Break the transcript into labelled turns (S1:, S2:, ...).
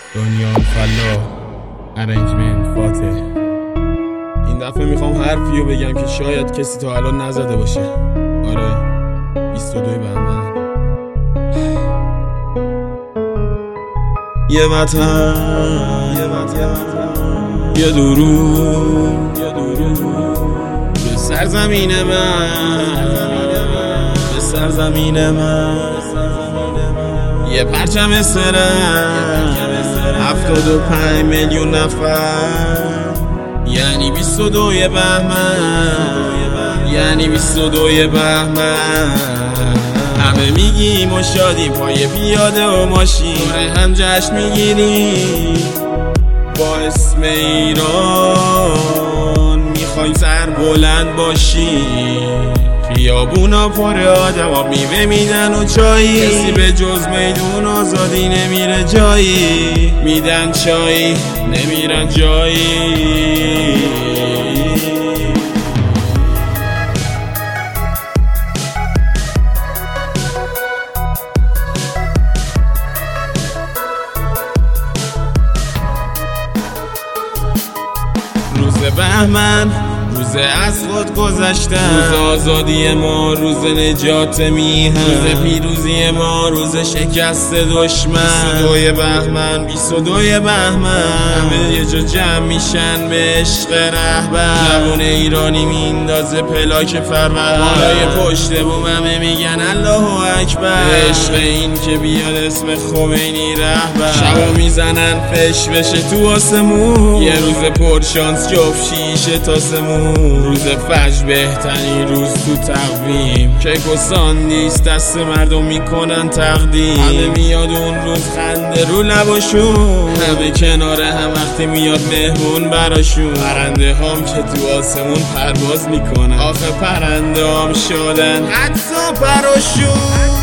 S1: دنیا فلا ارنجمنت فاتح. این دفعه میخوام حرفیو بگم که شاید کسی تا الان نزده باشه. آره 22 بهمن. یه وطن یه درود به سرزمین من، به سرزمین من. یه پرچم سرم 75 میلیون نفر، یعنی 22 بهمن، یعنی 22 بهمن. همه میگیم و شادیم پای پیاده و ماشین، دوره هم جشن میگیریم با اسم ایران. میخوایم سر بلند باشیم، خیابونا پر آدما میوه میدن و چایی، کسی به جز میدون آزادی نمیره جایی. میدن چایی نمیرن جایی. روز بهمن روز از خود گذشتن، روز آزادی ما، روز نجات میهن، روز پیروزی ما، روز شکست دشمن. 22 بهمن 22 بهمن، همه یه جا جمع میشن به عشق رهبر. جوان ایرانی میندازه پلاک فرمن، بالای پشت بوم همه میگن الله اکبر. عشق این که بیاد اسم خمینی رهبر. شبا میزنن فش بشه تو آسمون، یه روز پرشانس جفت شیشه تا سمون. روز فجر بهترین روز تو تقویم، کیک و ساندیس دست مردم میکنن تقدیم. همه میاد اون روز خنده رو لباشون، همه کنار هم وقتی میاد مهمون براشون. پرنده هام که تو آسمون پرواز میکنن، آخه پرنده هام شدن حتی پراشون.